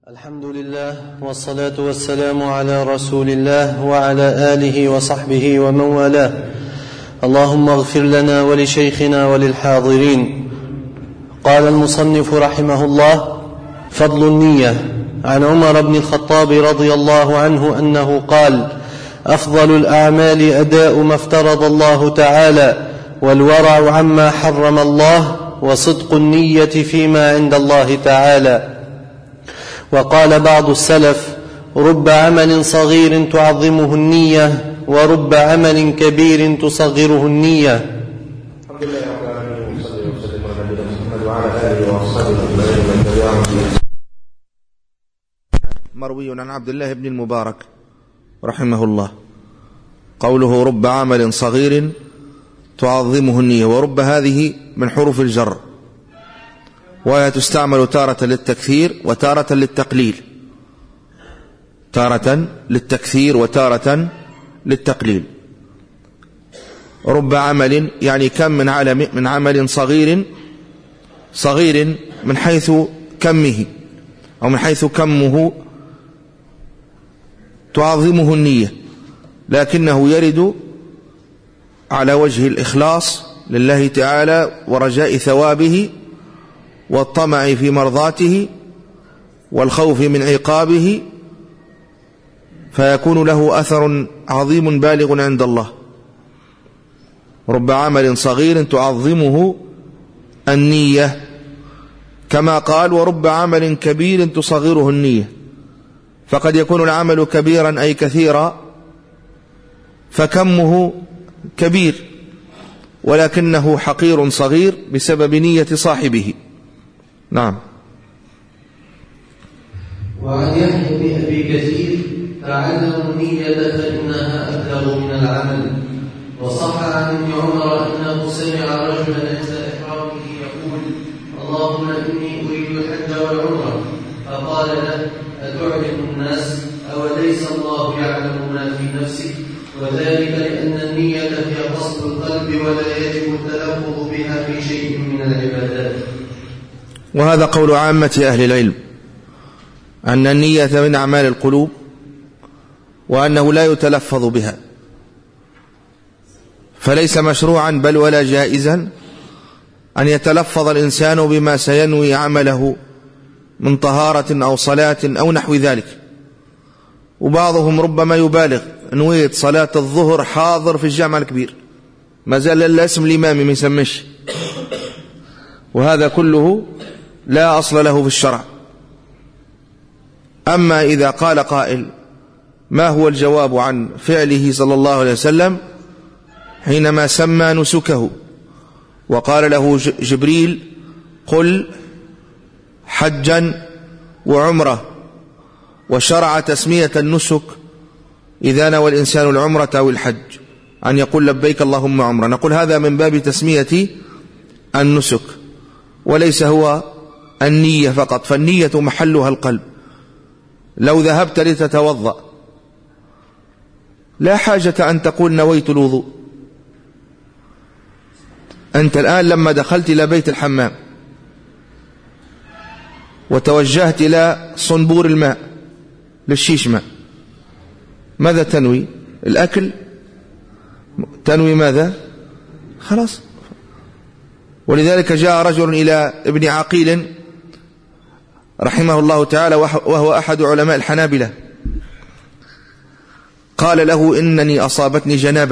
الحمد لله والصلاة والسلام على رسول الله وعلى آله وصحبه ومن والاه. اللهم اغفر لنا ولشيخنا وللحاضرين. قال المصنف رحمه الله: فضل النية. عن عمر بن الخطاب رضي الله عنه أنه قال: أفضل الأعمال أداء ما افترض الله تعالى، والورع عما حرم الله، وصدق النية فيما عند الله تعالى. وقال بعض السلف: رب عمل صغير تعظمه النية، ورب عمل كبير تصغره النية. الحمد لله رب العالمين، وصلى وسلم على نبينا محمد وعلى آله وأصحابه أجمعين ومن تبعهم بإحسان. مروي عن عبد الله بن المبارك رحمه الله قوله: رب عمل صغير تعظمه النية. ورب هذه من حروف الجر، وهي تستعمل تارة للتكثير وتارة للتقليل، تارة للتكثير وتارة للتقليل. رب عمل يعني كم من عمل صغير من حيث كمه أو من حيث كمه تعظمه النية، لكنه يرد على وجه الإخلاص لله تعالى ورجاء ثوابه والطمع في مرضاته والخوف من عقابه، فيكون له أثر عظيم بالغ عند الله. رب عمل صغير تعظمه النية، كما قال: ورب عمل كبير تصغره النية. فقد يكون العمل كبيرا أي كثيرا فكمه كبير، ولكنه حقير صغير بسبب نية صاحبه. نعم. وعن يحيى بن أبي كثير: تعلموا النية فإنها أبلغ من العمل. وصح عن ابن عمر أنه سمع رجلا عند إحرامه يقول: اللهم إني أريد الحج والعمرة، فقال له: أتعلم الناس؟ أوليس الله يعلم ما في نفسك؟ وذلك لأن النية هي قصد القلب، ولا يجب التلفظ بها في شيء من العبادات. وهذا قول عامة أهل العلم، أن النية من أعمال القلوب، وأنه لا يتلفظ بها، فليس مشروعا بل ولا جائزا أن يتلفظ الإنسان بما سينوي عمله من طهارة أو صلاة أو نحو ذلك. وبعضهم ربما يبالغ: نويت صلاة الظهر حاضر في الجامع الكبير، ما زال إلا اسم الإمام ما يسمش. وهذا كله لا أصل له في الشرع. أما إذا قال قائل: ما هو الجواب عن فعله صلى الله عليه وسلم حينما سمى نسكه وقال له جبريل: قل حجا وعمرة، وشرع تسمية النسك إذا نوى الإنسان العمرة أو الحج أن يقول: لبيك اللهم عمرة. نقول هذا من باب تسمية النسك، وليس هو النية فقط، فالنية محلها القلب. لو ذهبت لتتوضأ لا حاجة أن تقول نويت الوضوء. أنت الآن لما دخلت إلى بيت الحمام وتوجهت إلى صنبور الماء للشيش ماء، ماذا تنوي؟ الأكل؟ تنوي ماذا؟ خلاص. ولذلك جاء رجل إلى ابن عقيل رحمه الله تعالى، وهو أحد علماء الحنابلة، قال له: إنني أصابتني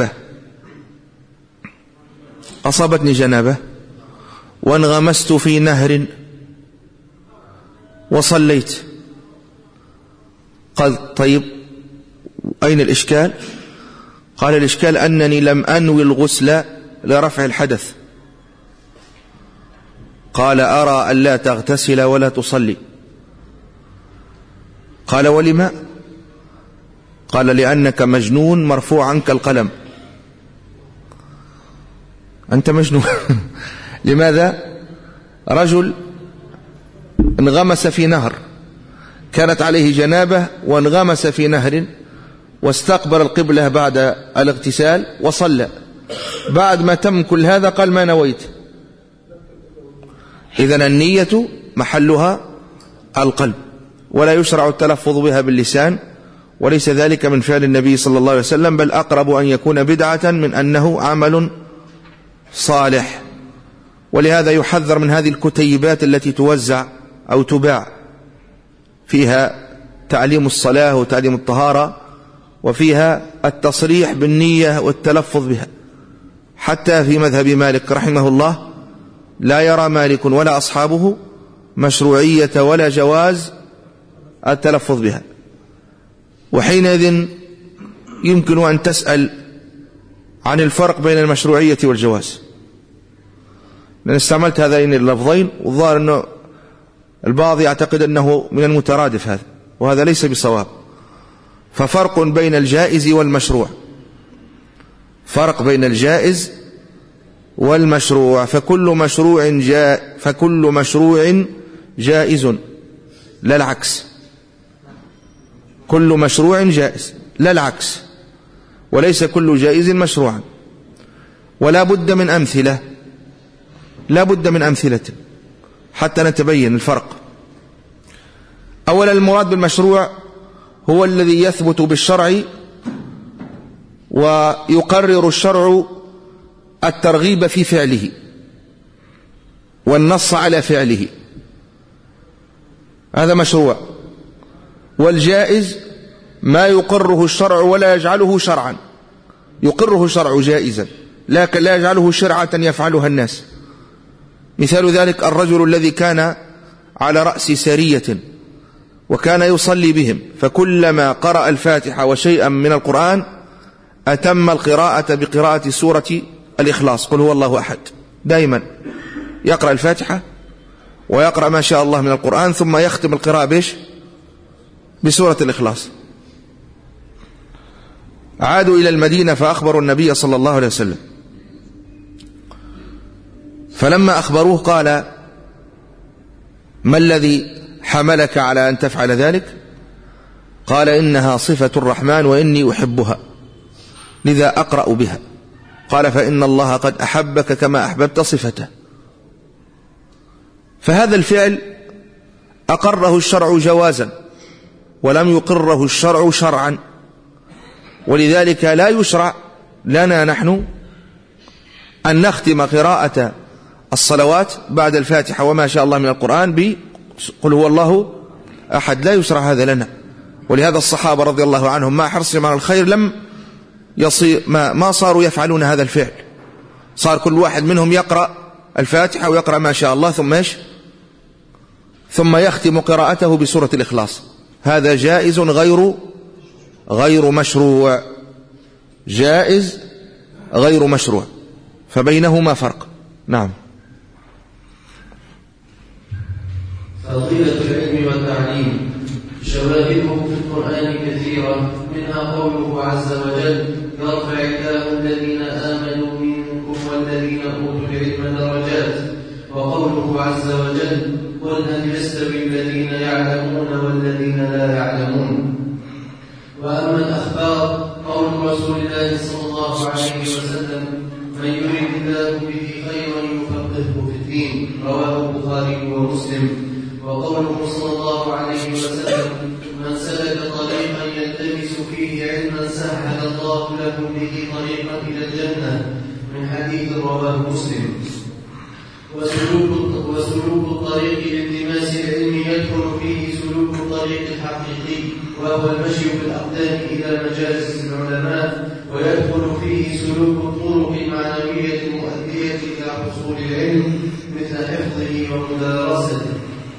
جنابة وانغمست في نهر وصليت. قال: طيب أين الإشكال؟ قال: الإشكال أنني لم أنوي الغسل لرفع الحدث. قال: أرى أن لا تغتسل ولا تصلي. قال: ولما؟ قال: لأنك مجنون مرفوع عنك القلم. أنت مجنون. لماذا؟ رجل انغمس في نهر، كانت عليه جنابة وانغمس في نهر، واستقبل القبلة بعد الاغتسال وصلى. بعد ما تم كل هذا قال: ما نويت. إذن النية محلها القلب. ولا يشرع التلفظ بها باللسان، وليس ذلك من فعل النبي صلى الله عليه وسلم، بل أقرب أن يكون بدعة من أنه عمل صالح. ولهذا يحذر من هذه الكتيبات التي توزع أو تباع فيها تعليم الصلاة وتعليم الطهارة، وفيها التصريح بالنية والتلفظ بها. حتى في مذهب مالك رحمه الله لا يرى مالك ولا أصحابه مشروعية ولا جواز التلفظ بها. وحينئذ يمكن أن تسأل عن الفرق بين المشروعية والجواز، لأن استعملت هذين اللفظين، والظاهر أنه البعض يعتقد أنه من المترادف هذا، وهذا ليس بصواب. ففرق بين الجائز والمشروع، فرق بين الجائز والمشروع. فكل مشروع جائز، لا العكس. كل مشروع جائز لا العكس، وليس كل جائز مشروعا. ولا بد من أمثلة، لا بد من أمثلة حتى نتبين الفرق. أولا، المراد بالمشروع هو الذي يثبت بالشرع ويقرر الشرع الترغيب في فعله والنص على فعله، هذا مشروع. والجائز ما يقره الشرع ولا يجعله شرعا، يقره الشرع جائزا لكن لا يجعله شرعة يفعلها الناس. مثال ذلك الرجل الذي كان على رأس سرية وكان يصلي بهم، فكلما قرأ الفاتحة وشيئا من القرآن أتم القراءة بقراءة سورة الإخلاص، قل هو الله أحد. دائما يقرأ الفاتحة ويقرأ ما شاء الله من القرآن، ثم يختم القراءة بسورة الإخلاص. عادوا إلى المدينة فأخبروا النبي صلى الله عليه وسلم، فلما أخبروه قال: ما الذي حملك على أن تفعل ذلك؟ قال: إنها صفة الرحمن وإني أحبها لذا أقرأ بها. قال: فإن الله قد أحبك كما أحببت صفته. فهذا الفعل أقره الشرع جوازا ولم يقره الشرع شرعا، ولذلك لا يشرع لنا نحن أن نختم قراءة الصلوات بعد الفاتحة وما شاء الله من القرآن بقل هو الله أحد، لا يشرع هذا لنا. ولهذا الصحابة رضي الله عنهم مع حرصهم على الخير لم يصير ما صاروا يفعلون هذا الفعل، صار كل واحد منهم يقرأ الفاتحة ويقرأ ما شاء الله ثم يختم قراءته بسورة الإخلاص. هذا جائز غير مشروع، جائز غير مشروع، فبينهما فرق. نعم. فضيلة العلم والتعليم شواهده في القرآن كثيرة، منها قوله عز وجل: يرفع الله الذين آمنوا منكم والذين أوتوا العلم درجات، وقوله عز وجل: قل هل يستوي الذين يعلمون والذين لا يعلمون. وأما الأخبار قول رسول الله صلى الله عليه وسلم: من يريد الله به خيرا يفقهه في الدين، رواه البخاري ومسلم. وقوله صلى الله عليه وسلم: من سلك طريقا يلتمس فيه علما سهل الله له به طريقا إلى الجنة، من حديث رواه مسلم. وسلوك الطريق لالتماس العلم يدخل فيه سلوك الطريق الحقيقي، وهو المشي بالأقدام إلى مجالس العلماء، ويدخل فيه سلوك الطرق المعنوية المؤدية إلى حصول العلم مثل حفظه ومدارسته.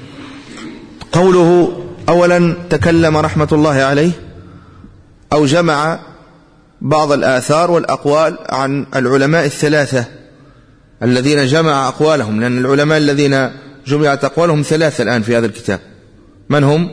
قوله: أولا تكلم رحمة الله عليه أو جمع بعض الآثار والأقوال عن العلماء الثلاثة الذين جمع أقوالهم، لأن العلماء الذين جمعت أقوالهم ثلاثة الآن في هذا الكتاب. من هم؟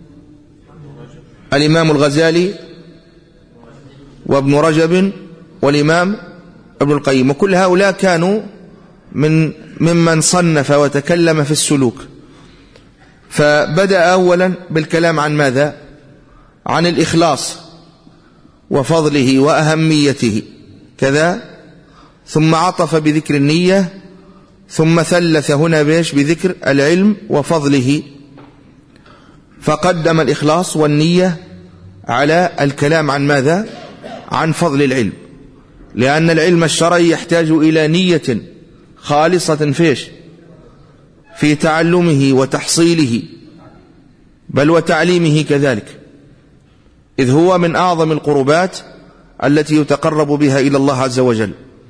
الإمام الغزالي وابن رجب والإمام ابن القيم، وكل هؤلاء كانوا ممن صنف وتكلم في السلوك. فبدأ أولا بالكلام عن ماذا؟ عن الإخلاص وفضله وأهميته كذا، ثم عطف بذكر النية، ثم ثلث هنا بذكر العلم وفضله. فقدم الإخلاص والنية على الكلام عن ماذا؟ عن فضل العلم، لأن العلم الشرعي يحتاج إلى نية خالصة في تعلمه وتحصيله بل وتعليمه كذلك، إذ هو من أعظم القربات التي يتقرب بها إلى الله عز وجل.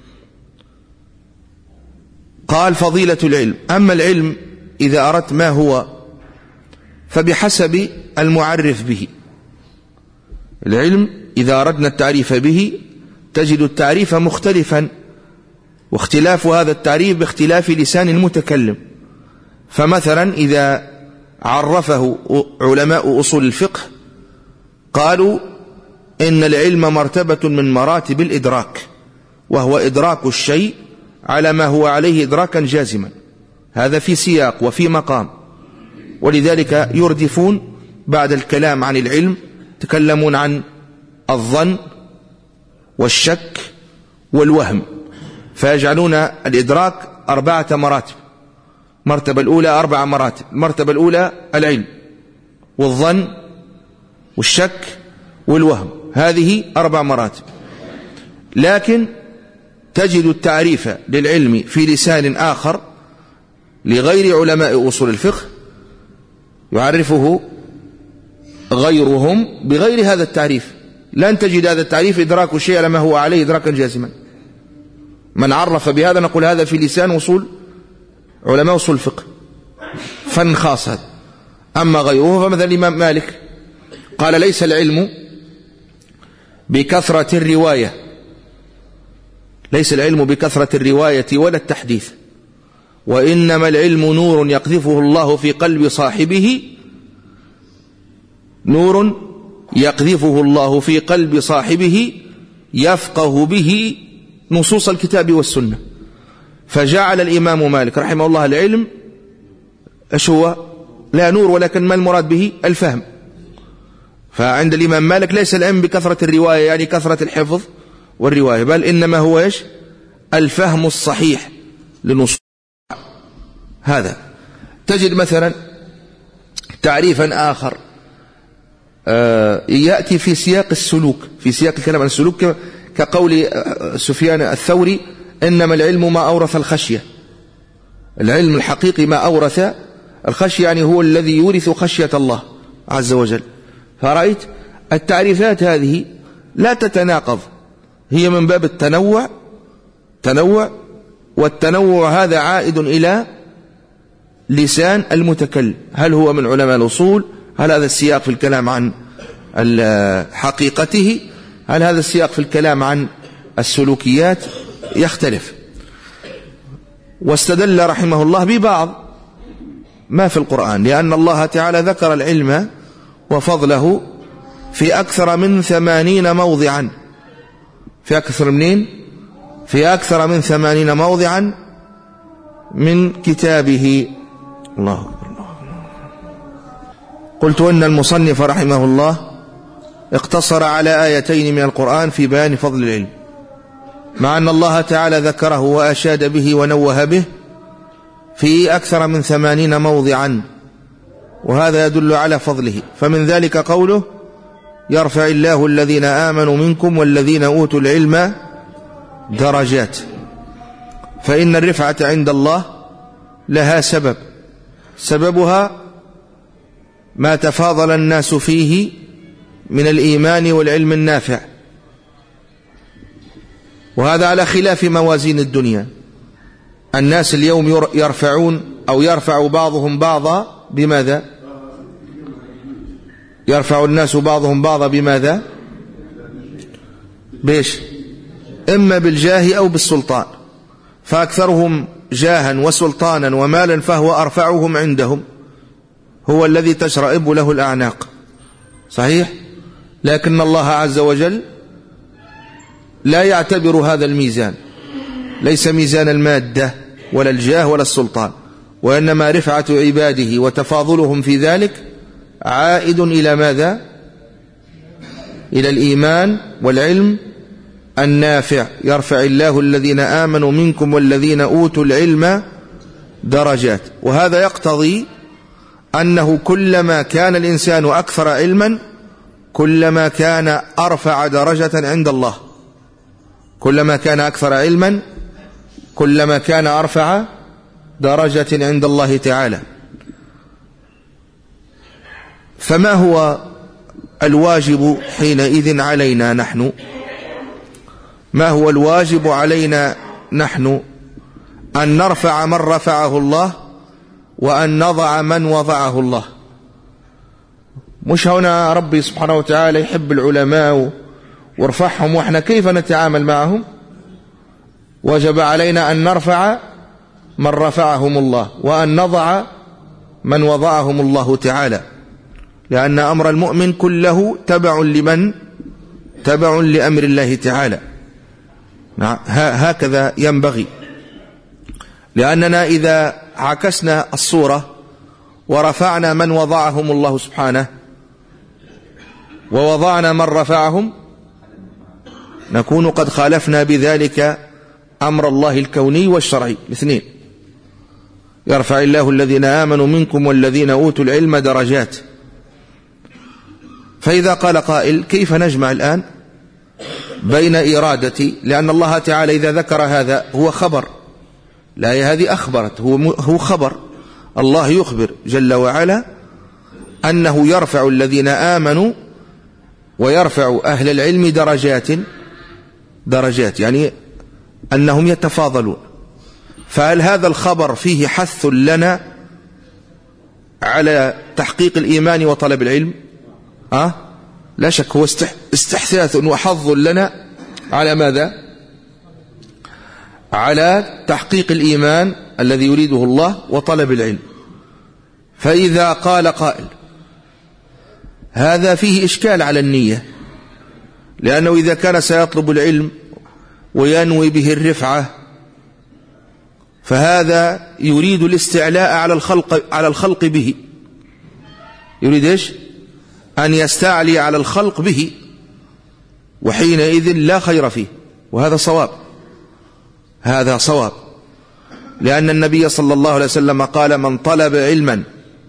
قال فضيلة العلم. أما العلم إذا أردت ما هو فبحسب المعرف به. العلم إذا أردنا التعريف به تجد التعريف مختلفا، واختلاف هذا التعريف باختلاف لسان المتكلم. فمثلا إذا عرفه علماء أصول الفقه قالوا إن العلم مرتبة من مراتب الإدراك، وهو إدراك الشيء على ما هو عليه إدراكا جازما. هذا في سياق وفي مقام، ولذلك يردفون بعد الكلام عن العلم تكلمون عن الظن والشك والوهم، فيجعلون الإدراك 4 مراتب. المرتبة الأولى 4 مراتب. المرتبة الأولى العلم والظن والشك والوهم، هذه 4 مراتب. لكن تجد التعريف للعلم في لسان آخر لغير علماء أصول الفقه يعرفه غيرهم بغير هذا التعريف. لن تجد هذا التعريف إدراك الشيء على ما هو عليه إدراكا جازما. من عرف بهذا نقول هذا في لسان علماء أصول الفقه، فن خاص هذا. أما غيره فمثلا الإمام مالك قال ليس العلم بكثرة الرواية، ليس العلم بكثرة الرواية ولا التحديث، وإنما العلم نور يقذفه الله في قلب صاحبه، نور يقذفه الله في قلب صاحبه يفقه به نصوص الكتاب والسنة. فجعل الإمام مالك رحمه الله العلم ايش هو؟ لا نور، ولكن ما المراد به؟ الفهم. فعند الإمام مالك ليس العلم بكثرة الرواية يعني كثرة الحفظ والرواية، بل إنما هو ايش؟ الفهم الصحيح لنصوص. هذا تجد مثلا تعريفا آخر يأتي في سياق السلوك، في سياق الكلام عن السلوك، كقول سفيان الثوري إنما العلم ما أورث الخشية. العلم الحقيقي ما أورث الخشية، يعني هو الذي يورث خشية الله عز وجل. فرأيت التعريفات هذه لا تتناقض، هي من باب التنوع، والتنوع هذا عائد إلى لسان المتكلم. هل هو من علماء الأصول؟ هل هذا السياق في الكلام عن حقيقته؟ هل هذا السياق في الكلام عن السلوكيات؟ يختلف. واستدل رحمه الله ببعض ما في القرآن، لأن الله تعالى ذكر العلم وفضله في أكثر من 80 موضعا، في أكثر من 80 موضعا من كتابه. الله أكبر. قلت إن المصنف رحمه الله اقتصر على آيتين من القرآن في بيان فضل العلم، مع أن الله تعالى ذكره وأشاد به ونوه به في أكثر من 80 موضعا، وهذا يدل على فضله. فمن ذلك قوله يرفع الله الذين آمنوا منكم والذين أوتوا العلم درجات. فإن الرفعة عند الله لها سببها ما تفاضل الناس فيه من الإيمان والعلم النافع، وهذا على خلاف موازين الدنيا. الناس اليوم يرفعون أو يرفع بعضهم بعضا بماذا؟ يرفع الناس بعضهم بعضا بماذا؟ بيش؟ إما بالجاه أو بالسلطان، فأكثرهم جاها وسلطانا ومالا فهو أرفعهم عندهم، هو الذي تشرئب له الأعناق. صحيح؟ لكن الله عز وجل لا يعتبر هذا الميزان، ليس ميزان المادة ولا الجاه ولا السلطان، وإنما رفعة عباده وتفاضلهم في ذلك عائد إلى ماذا؟ إلى الإيمان والعلم النافع. يرفع الله الذين آمنوا منكم والذين أوتوا العلم درجات. وهذا يقتضي أنه كلما كان الإنسان أكثر علما كلما كان أرفع درجة عند الله. كلما كان أكثر علما كلما كان أرفع درجة عند الله تعالى. فما هو الواجب حينئذ علينا نحن؟ ما هو الواجب علينا نحن؟ أن نرفع من رفعه الله وأن نضع من وضعه الله. مش هنا ربي سبحانه وتعالى يحب العلماء وارفعهم، وإحنا كيف نتعامل معهم؟ وجب علينا أن نرفع من رفعهم الله وأن نضع من وضعهم الله تعالى، لأن أمر المؤمن كله تبع لمن؟ تبع لأمر الله تعالى. هكذا ينبغي، لأننا إذا عكسنا الصورة ورفعنا من وضعهم الله سبحانه ووضعنا من رفعهم نكون قد خالفنا بذلك أمر الله الكوني والشرعي الاثنين. يرفع الله الذين آمنوا منكم والذين أوتوا العلم درجات. فإذا قال قائل كيف نجمع الآن بين إرادتي، لأن الله تعالى إذا ذكر هذا هو خبر، الآية هذه أخبرت، هو خبر، الله يخبر جل وعلا أنه يرفع الذين آمنوا ويرفع أهل العلم درجات، يعني أنهم يتفاضلون. فهل هذا الخبر فيه حث لنا على تحقيق الإيمان وطلب العلم؟ لا شك، هو استحثاث وحظ لنا على ماذا؟ على تحقيق الإيمان الذي يريده الله وطلب العلم. فإذا قال قائل هذا فيه إشكال على النية، لأنه إذا كان سيطلب العلم وينوي به الرفعة فهذا يريد الاستعلاء على الخلق به. يريد إيش؟ أن يستعلي على الخلق به، وحينئذ لا خير فيه، وهذا صواب. هذا صواب، لأن النبي صلى الله عليه وسلم قال من طلب علما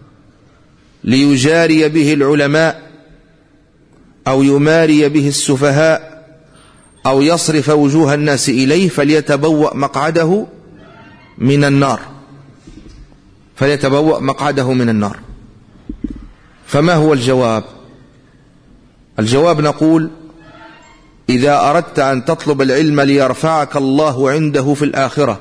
ليجاري به العلماء أو يماري به السفهاء أو يصرف وجوه الناس إليه فليتبوأ مقعده من النار. فليتبوأ مقعده من النار. فما هو الجواب؟ الجواب نقول إذا أردت أن تطلب العلم ليرفعك الله عنده في الآخرة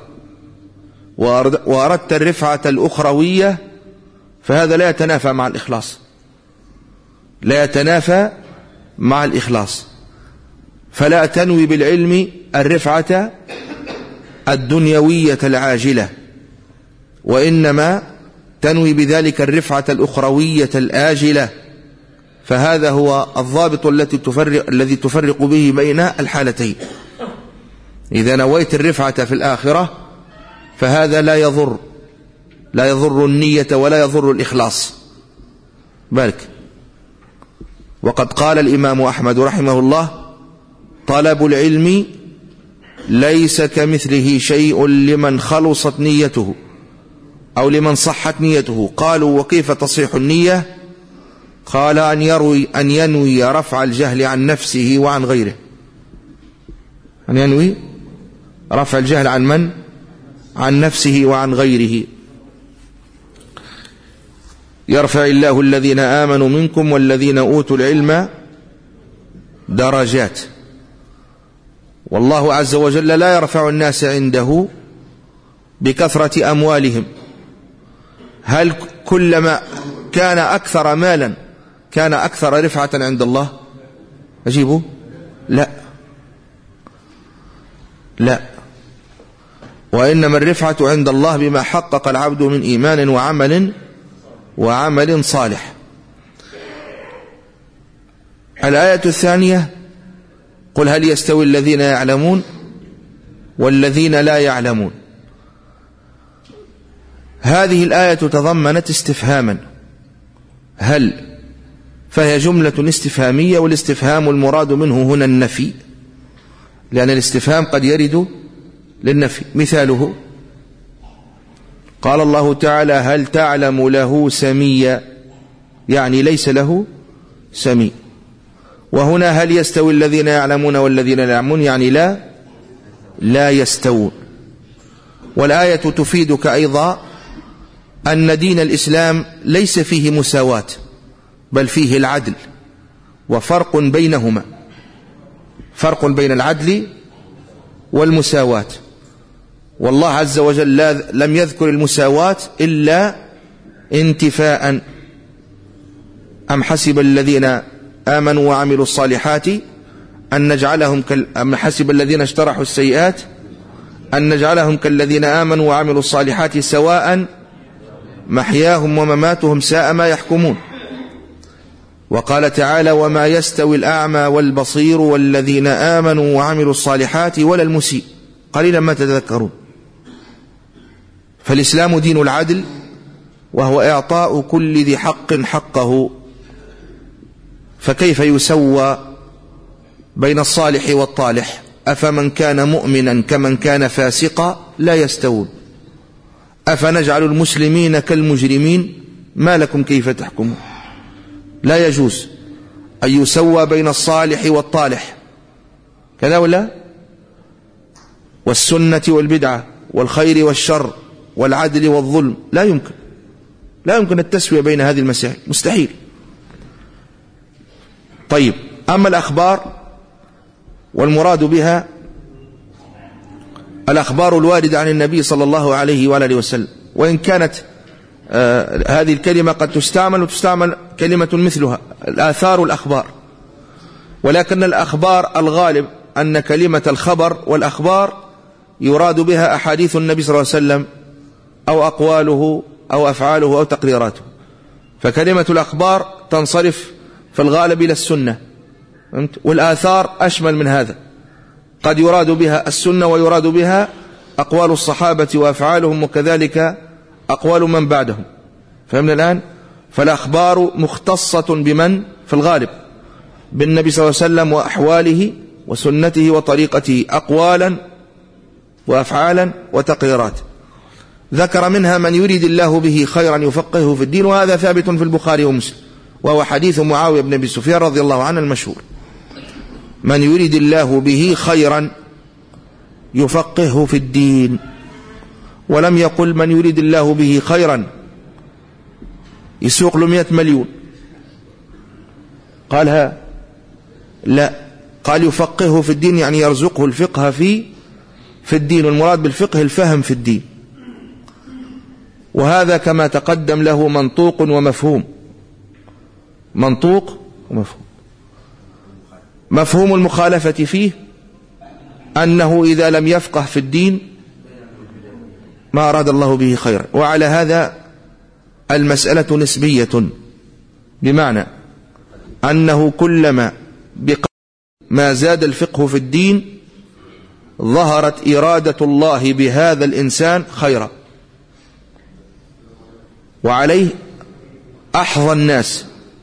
وأردت الرفعة الأخروية فهذا لا يتنافى مع الإخلاص، لا يتنافى مع الإخلاص. فلا تنوي بالعلم الرفعة الدنيوية العاجلة، وإنما تنوي بذلك الرفعة الأخروية الآجلة. فهذا هو الضابط الذي تفرق به بين الحالتين. إذا نويت الرفعة في الآخرة فهذا لا يضر النية ولا يضر الإخلاص. بارك. وقد قال الإمام أحمد رحمه الله طلب العلم ليس كمثله شيء لمن خلصت نيته أو لمن صحت نيته. قالوا وكيف تصح النية؟ قال أن ينوي رفع الجهل عن نفسه وعن غيره. أن ينوي رفع الجهل عن من؟ عن نفسه وعن غيره. يرفع الله الذين آمنوا منكم والذين أوتوا العلم درجات. والله عز وجل لا يرفع الناس عنده بكثرة أموالهم. هل كلما كان أكثر مالا كان أكثر رفعة عند الله؟ أجيبه لا، وإنما الرفعة عند الله بما حقق العبد من إيمان وعمل صالح. الآية الثانية قل هل يستوي الذين يعلمون والذين لا يعلمون. هذه الآية تضمنت استفهاما هل، فهي جملة استفهامية، والاستفهام المراد منه هنا النفي، لأن الاستفهام قد يرد للنفي. مثاله قال الله تعالى هل تعلم له سميا، يعني ليس له سمي. وهنا هل يستوي الذين يعلمون والذين لا يعلمون، يعني لا يستوون. والآية تفيدك أيضا أن دين الإسلام ليس فيه مساواة، بل فيه العدل، وفرق بينهما، فرق بين العدل والمساواة. والله عز وجل لم يذكر المساواة إلا انتفاء. أم حسب الذين آمنوا وعملوا الصالحات أن نجعلهم أم حسب الذين اجترحوا السيئات أن نجعلهم كالذين آمنوا وعملوا الصالحات سواء محياهم ومماتهم ساء ما يحكمون. وقال تعالى وما يستوي الأعمى والبصير والذين آمنوا وعملوا الصالحات ولا المسيء قليلا ما تذكرون. فالإسلام دين العدل، وهو إعطاء كل ذي حق حقه. فكيف يسوى بين الصالح والطالح؟ أفمن كان مؤمنا كمن كان فاسقا لا يستوون. أفنجعل المسلمين كالمجرمين ما لكم كيف تحكمون. لا يجوز أن يسوى بين الصالح والطالح، كذا ولا؟ والسنة والبدعة والخير والشر والعدل والظلم لا يمكن التسوية بين هذه المسائل، مستحيل. طيب، أما الأخبار والمراد بها الأخبار الواردة عن النبي صلى الله عليه وآله وسلم، وإن كانت هذه الكلمة قد تستعمل وتستعمل كلمة مثلها الآثار والأخبار، ولكن الأخبار الغالب أن كلمة الخبر والأخبار يراد بها أحاديث النبي صلى الله عليه وسلم أو أقواله أو أفعاله أو تقريراته. فكلمة الأخبار تنصرف في الغالب إلى السنة، والآثار أشمل من هذا، قد يراد بها السنة ويراد بها أقوال الصحابة وأفعالهم وكذلك أقوال من بعدهم. فهمنا الآن؟ فالأخبار مختصة بمن في الغالب؟ بالنبي صلى الله عليه وسلم وأحواله وسنته وطريقته، أقوالا وأفعالا وتقريرات. ذكر منها من يريد الله به خيرا يفقهه في الدين، وهذا ثابت في البخاري ومسلم، وهو حديث معاوية بن أبي سفيان رضي الله عنه المشهور: من يريد الله به خيرا يفقهه في الدين. ولم يقل من يريد الله به خيرا يسوق له 100 مليون، قالها لا، قال يفقهه في الدين، يعني يرزقه الفقه في الدين، والمراد بالفقه الفهم في الدين. وهذا كما تقدم له منطوق ومفهوم. منطوق ومفهوم. مفهوم المخالفة فيه أنه إذا لم يفقه في الدين ما أراد الله به خيرا. وعلى هذا المسألة نسبية، بمعنى أنه كلما ما زاد الفقه في الدين ظهرت إرادة الله بهذا الإنسان خيرا. وعليه أحظى الناس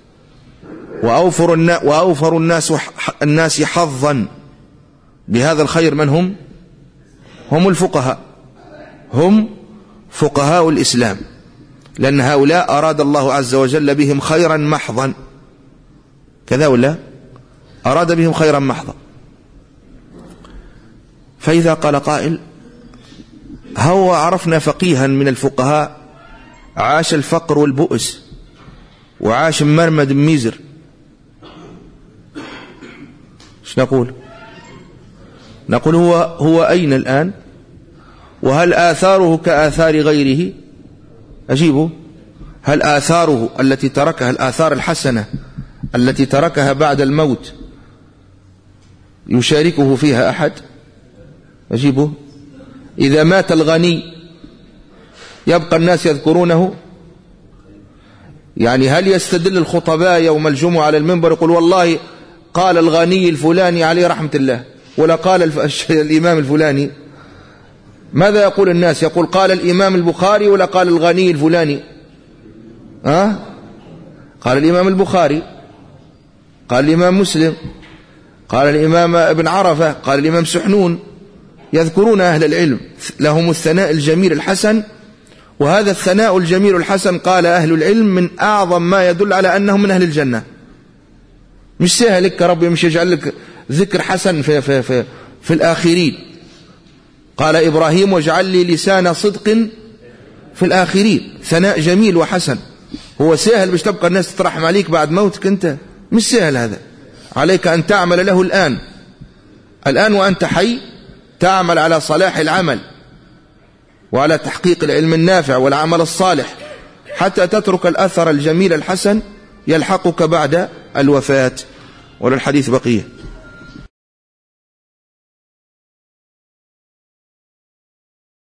وأوفر الناس حظا بهذا الخير من هم؟ هم الفقهاء، هم فقهاء الإسلام، لأن هؤلاء أراد الله عز وجل بهم خيرا محضا، كذا ولا؟ أراد بهم خيرا محضا. فإذا قال قائل هو عرفنا فقيها من الفقهاء عاش الفقر والبؤس وعاش مرمد ميزر، ايش نقول؟ نقول هو أين الآن؟ وهل آثاره كآثار غيره؟ أجيبه، هل آثاره التي تركها، الآثار الحسنة التي تركها بعد الموت، يشاركه فيها أحد؟ أجيبه، إذا مات الغني يبقى الناس يذكرونه؟ يعني هل يستدل الخطباء يوم الجمعة على المنبر يقول والله قال الغني الفلاني عليه رحمة الله، ولا قال الإمام الفلاني؟ ماذا يقول الناس؟ يقول قال الإمام البخاري ولا قال الغني الفلاني؟ قال الإمام البخاري، قال الإمام مسلم، قال الإمام ابن عرفة، قال الإمام سحنون. يذكرون أهل العلم، لهم الثناء الجميل الحسن، وهذا الثناء الجميل الحسن قال أهل العلم من أعظم ما يدل على أنهم من أهل الجنة. مش سهل لك ربي مش يجعل لك ذكر حسن في الآخرين. قال إبراهيم واجعل لي لسان صدق في الآخرين. ثناء جميل وحسن. هو سهل مش تبقى الناس تترحم عليك بعد موتك أنت؟ مش سهل هذا. عليك أن تعمل له الآن وأنت حي، تعمل على صلاح العمل وعلى تحقيق العلم النافع والعمل الصالح حتى تترك الأثر الجميل الحسن يلحقك بعد الوفاة. وللحديث بقية.